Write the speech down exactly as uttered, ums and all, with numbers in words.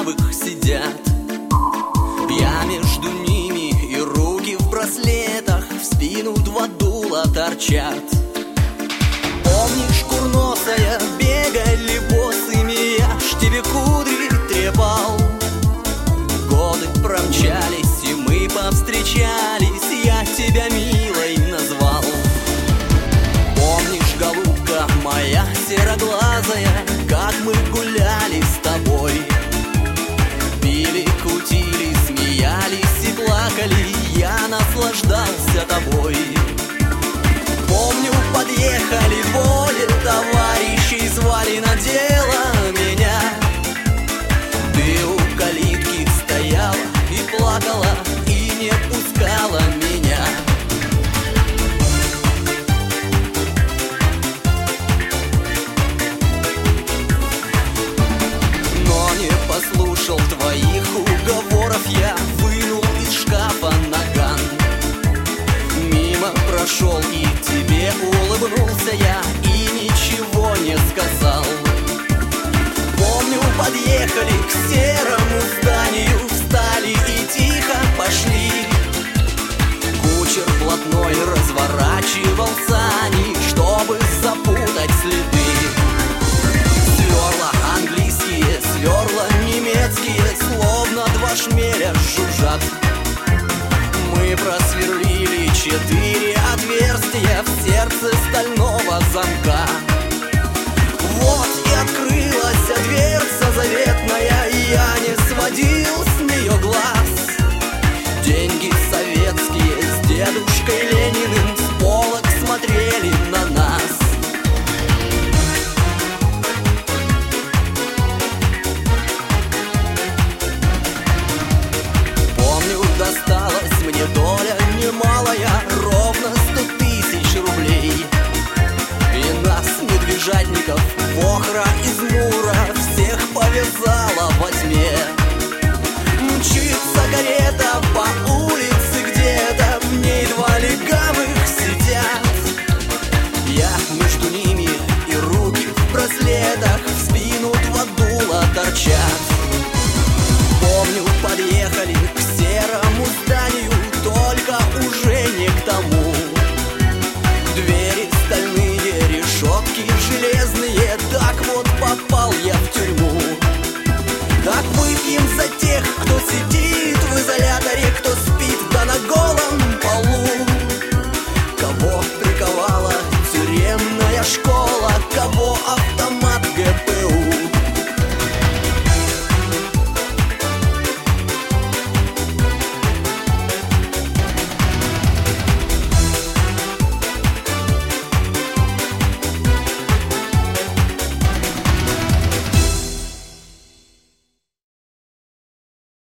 легавых сидят. Я между ними, и руки в браслетах в спину два дула торчат. Помнишь, курносая, бегали босыми, я ж тебе кудри трепал. Годы промчались, и мы повстречались, я тебя милой назвал. Помнишь, голубка моя сероглазая, как мы гуляли с тобой? Пили, кутили, смеялись и плакали, я наслаждался тобой. Помню, подъехали двое товарищей, звали на дело меня. Ты у калитки стояла и плакала, и не пускала меня. Но не послушал твоих уговоров, я вынул из шкафа наган. Мимо прошел и тебе улыбнулся я, и ничего не сказал. Помню, подъехали к серому зданию, встали и тихо пошли. Кучер блатной разворачивал сани, чтобы запутать следы. Сверла английские, сверла немецкие, словно два шмеля жужжат. Мы просверлили четыре отверстия в сердце стального замка. Вот и открылась дверца завеса.